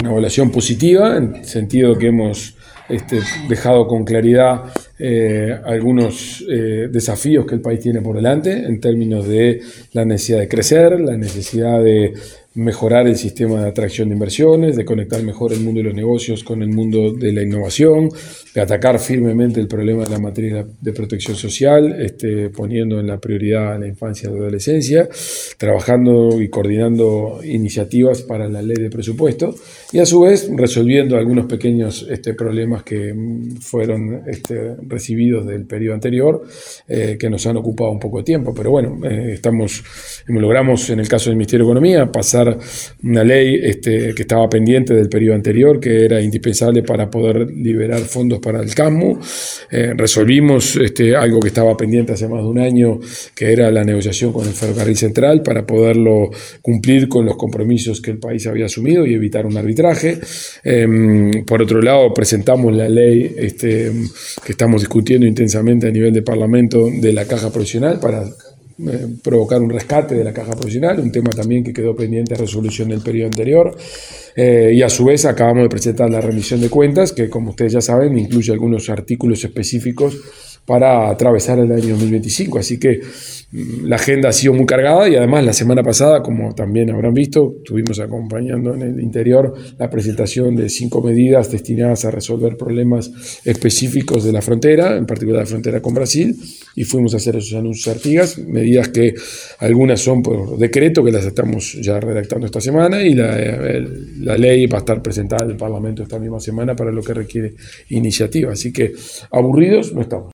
Una evaluación positiva, en el sentido que hemos dejado con claridad algunos desafíos que el país tiene por delante en términos de la necesidad de crecer, la necesidad de mejorar el sistema de atracción de inversiones, de conectar mejor el mundo de los negocios con el mundo de la innovación, de atacar firmemente el problema de la materia de protección social, poniendo en la prioridad a la infancia y la adolescencia, trabajando y coordinando iniciativas para la ley de presupuesto y a su vez resolviendo algunos pequeños problemas que fueron recibidos del periodo anterior, que nos han ocupado un poco de tiempo. Pero bueno, logramos en el caso del Ministerio de Economía pasar una ley que estaba pendiente del periodo anterior, que era indispensable para poder liberar fondos para el CASMU. Resolvimos algo que estaba pendiente hace más de un año, que era la negociación con el Ferrocarril Central para poderlo cumplir con los compromisos que el país había asumido y evitar un arbitraje. Por otro lado, presentamos la ley que estamos discutiendo intensamente a nivel de Parlamento de la Caja Provisional para provocar un rescate de la Caja Provisional, un tema también que quedó pendiente de resolución del periodo anterior. Y a su vez acabamos de presentar la rendición de cuentas, que como ustedes ya saben incluye algunos artículos específicos para atravesar el año 2025. Así que la agenda ha sido muy cargada y además la semana pasada, como también habrán visto, estuvimos acompañando en el interior la presentación de 5 medidas destinadas a resolver problemas específicos de la frontera, en particular la frontera con Brasil, y fuimos a hacer esos anuncios Artigas, medidas que algunas son por decreto, que las estamos ya redactando esta semana, y la ley va a estar presentada en el Parlamento esta misma semana para lo que requiere iniciativa. Así que aburridos no estamos.